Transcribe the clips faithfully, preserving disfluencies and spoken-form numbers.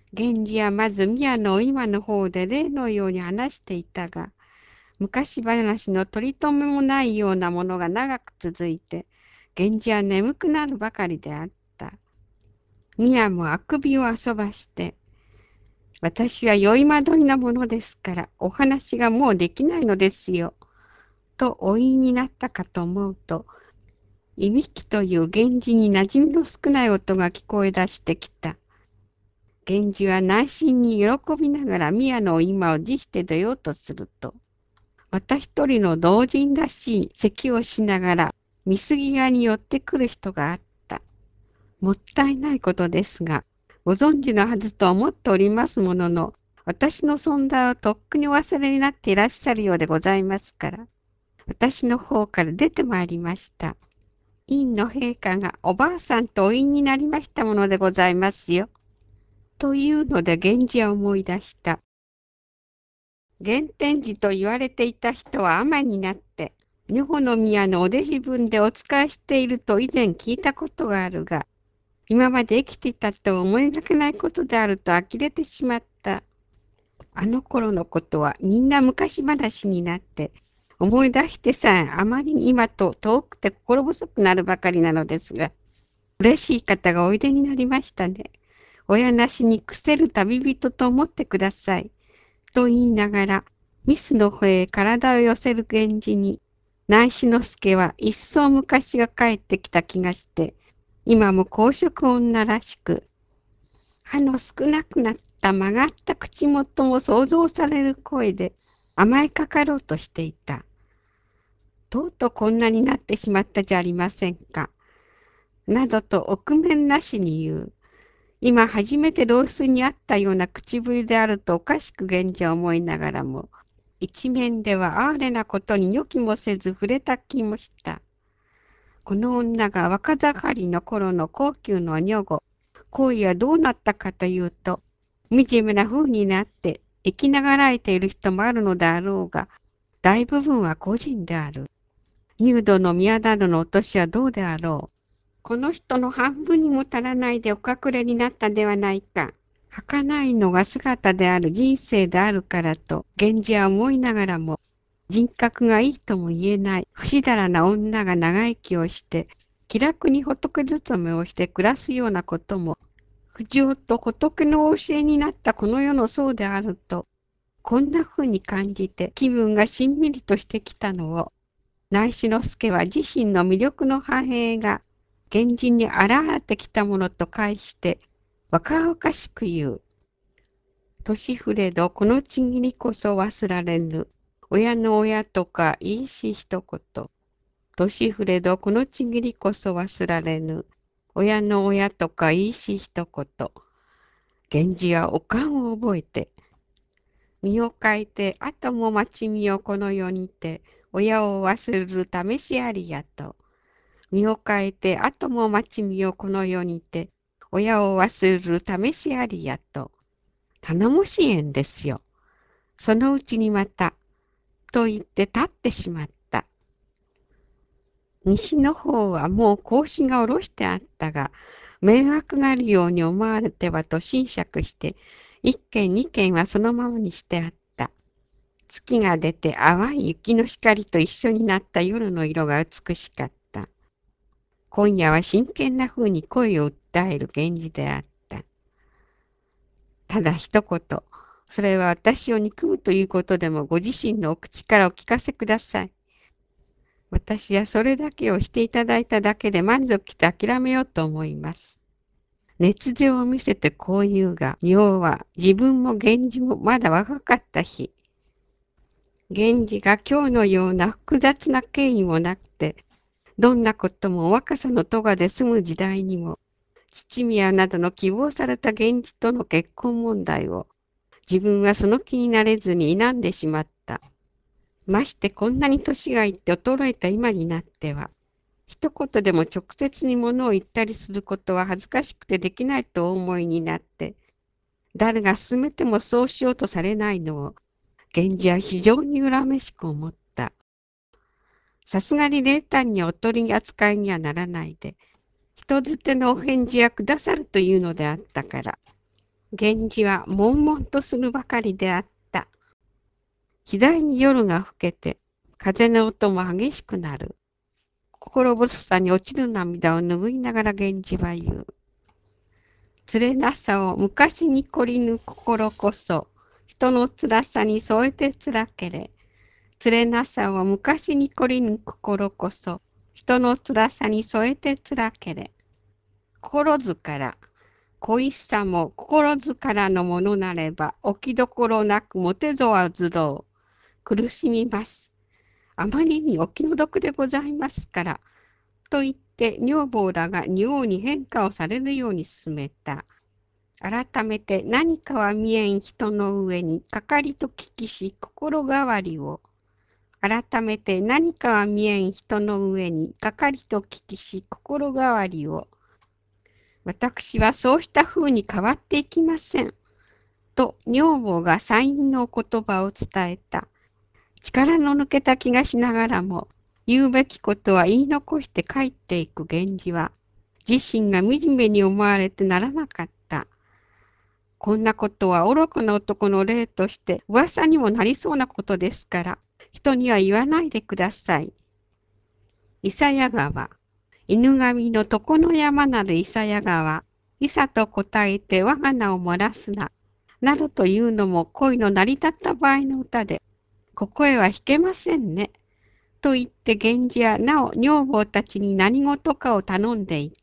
源氏はまず宮の今の方で例のように話していたが、昔話の取り留めもないようなものが長く続いて、源氏は眠くなるばかりであった。宮もあくびを遊ばして、私は酔いまどりなものですから、お話がもうできないのですよ、とお言いになったかと思うと、いびきという源氏に馴染みの少ない音が聞こえ出してきた。源氏は内心に喜びながら宮の今を辞して出ようとすると、また一人の同人らしい咳をしながら見過ぎ屋に寄ってくる人があった。もったいないことですが、ご存知のはずと思っておりますものの、私の存在をとっくにお忘れになっていらっしゃるようでございますから、私の方から出てまいりました。院の陛下がおばあさんとお言いになりましたものでございますよ。というので源氏は思い出した。玄天寺と言われていた人は尼になって、女房の宮のお弟子分でお仕えしていると以前聞いたことがあるが、今まで生きていたとは思いがけないことであると呆れてしまった。あの頃のことはみんな昔話になって、思い出してさえあまりに今と遠くて心細くなるばかりなのですが、嬉しい方がおいでになりましたね。親なしに癖せる旅人と思ってください。と言いながら、ミスの方へ体を寄せる源氏に、内志之助は一層昔が帰ってきた気がして、今も公職女らしく、歯の少なくなった曲がった口元も想像される声で甘えかかろうとしていた。とうとうこんなになってしまったじゃありませんか。などと臆面なしに言う。今初めて老衰にあったような口ぶりであるとおかしく源氏は思いながらも、一面では哀れなことに予期もせず触れた気もした。この女が若盛りの頃の高級の女房、行為はどうなったかというと、惨めな風になって生きながらえている人もあるのであろうが、大部分は個人である。入道の宮などのお年はどうであろう。この人の半分にも足らないでお隠れになったではないか。儚いのが姿である人生であるからと、源氏は思いながらも、人格がいいとも言えない不死だらな女が長生きをして、気楽に仏勤めをして暮らすようなことも、不浄と仏の教えになったこの世のそうであると、こんな風に感じて気分がしんみりとしてきたのを、内志之助は自身の魅力の反映が、源氏に現れてきたものと返して、若々しく言う。年触れどこのちぎりこそ忘られぬ。親の親とかいいし一言。年触れどこのちぎりこそ忘られぬ。親の親とかいいし一言。源氏はおかんを覚えて、身を変えて後も待ちみをこの世にて、親を忘れる試しありやと。身を変えて後も待ちみをこの世にて、親を忘れる試しありやと。頼もしい縁ですよ。そのうちにまた、と言って立ってしまった。西の方はもう格子が下ろしてあったが、迷惑があるように思われてはと斟酌して、一軒二軒はそのままにしてあった。月が出て淡い雪の光と一緒になった夜の色が美しかった。今夜は真剣な風に声を訴える源氏であった。ただ一言、それは私を憎むということでもご自身のお口からお聞かせください。私はそれだけをしていただいただけで満足して諦めようと思います。熱情を見せてこう言うが、要は自分も源氏もまだ若かった日。源氏が今日のような複雑な経緯もなくて、どんなこともお若さの咎で済む時代にも、父宮などの希望された源氏との結婚問題を、自分はその気になれずに否んでしまった。ましてこんなに年がいって衰えた今になっては、一言でも直接に物を言ったりすることは恥ずかしくてできないとお思いになって、誰が勧めてもそうしようとされないのを、源氏は非常に恨めしく思った。さすがに冷淡にお取り扱いにはならないで、人づてのお返事はくださるというのであったから、 源氏は悶々とするばかりであった。次第に夜が更けて、風の音も激しくなる。心細さに落ちる涙を拭いながら源氏は言う。つれなさを昔に懲りぬ心こそ、人の辛さに添えて辛けれ。つれなさを昔に懲りぬ心こそ、人の辛さに添えて辛けれ。心ずから、恋しさも心ずからのものなれば、置きどころなくもてぞわずろう。苦しみます。あまりにお気の毒でございますから。と言って、女房らが仁王に変化をされるように進めた。改めて何かは見えん人の上にかかりと聞きし心変わりを。改めて何かは見えん人の上にかかりと聞きし心変わりを。私はそうした風に変わっていきません。と女房が山陰の言葉を伝えた。力の抜けた気がしながらも、言うべきことは言い残して帰っていく源氏は、自身が惨めに思われてならなかった。こんなことは愚かな男の例として噂にもなりそうなことですから、人には言わないでください。伊佐谷川、犬神の床の山なる伊佐谷川、いさと答えて我が名を漏らすな、などというのも恋の成り立った場合の歌で、ここへは弾けませんね。と言って源氏はなお女房たちに何事かを頼んでいった。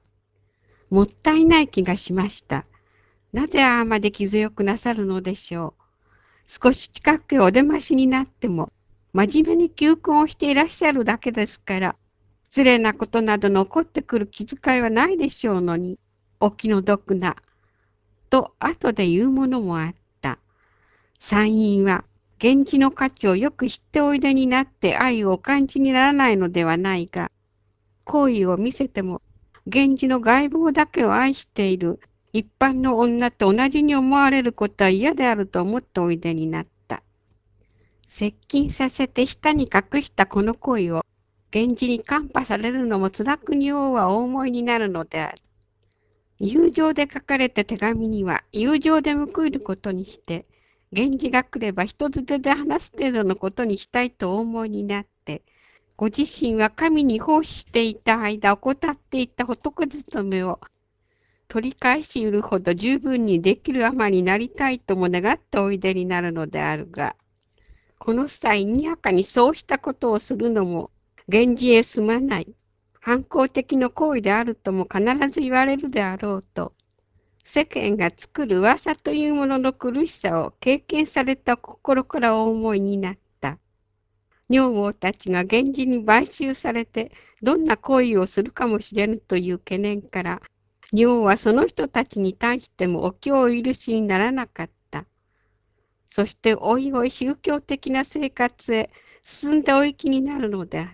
もったいない気がしました。なぜああまで気強くなさるのでしょう。少し近くへお出ましになっても、真面目に求婚をしていらっしゃるだけですから、失礼なことなどの起こってくる気遣いはないでしょうのに、お気の毒な、と後で言うものもあった。山陰は、源氏の価値をよく知っておいでになって愛をお感じにならないのではないが、好意を見せても、源氏の外貌だけを愛している一般の女と同じに思われることは嫌であると思っておいでになった。接近させて下に隠したこの恋を、源氏に看破されるのも辛くに王はお思いになるのである。友情で書かれた手紙には、友情で報いることにして、源氏が来れば人づてで話す程度のことにしたいとお思いになって、ご自身は神に奉仕していた間怠っていた仏勤めを取り返し得るほど十分にできるあまりになりたいとも願っておいでになるのであるが、この際にやかにそうしたことをするのも源氏へすまない、反抗的な行為であるとも必ず言われるであろうと、世間が作る噂というものの苦しさを経験された心からお思いになった。女房たちが源氏に買収されてどんな行為をするかもしれぬという懸念から、女王はその人たちに対してもお気をお許しにならなかった。そしておいおい宗教的な生活へ進んでお行きになるのであった。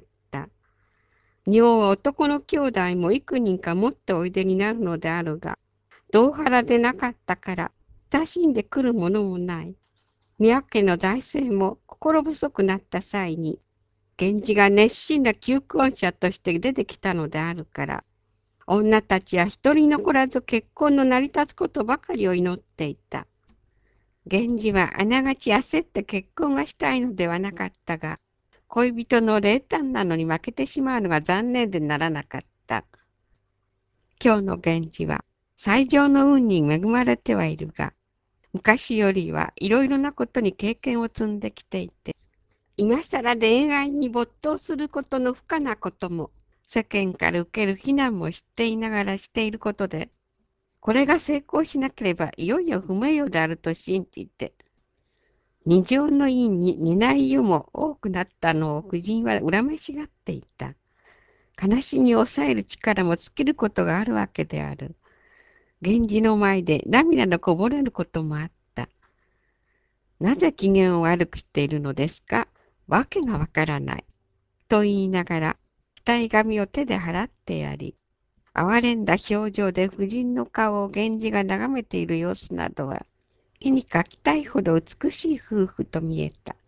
女王は男の兄弟も幾人か持っておいでになるのであるが、同腹でなかったから、親しんでくるものもない。宮家の財政も心細くなった際に、源氏が熱心な求婚者として出てきたのであるから、女たちは一人残らず結婚の成り立つことばかりを祈っていた。源氏はあながち焦って結婚がしたいのではなかったが、恋人の冷淡なのに負けてしまうのが残念でならなかった。今日の源氏は、最上の運に恵まれてはいるが、昔よりはいろいろなことに経験を積んできていて、今更恋愛に没頭することの不可なことも、世間から受ける非難も知っていながらしていることで、これが成功しなければいよいよ不名誉であると信じて、二条の院に担い湯も多くなったのを夫人は恨めしがっていた。悲しみを抑える力も尽きることがあるわけである。源氏の前で涙のこぼれることもあった。なぜ機嫌を悪くしているのですか？わけがわからない。と言いながら、額紙を手で払ってやり、哀れんだ表情で夫人の顔を源氏が眺めている様子などは、絵に描きたいほど美しい夫婦と見えた。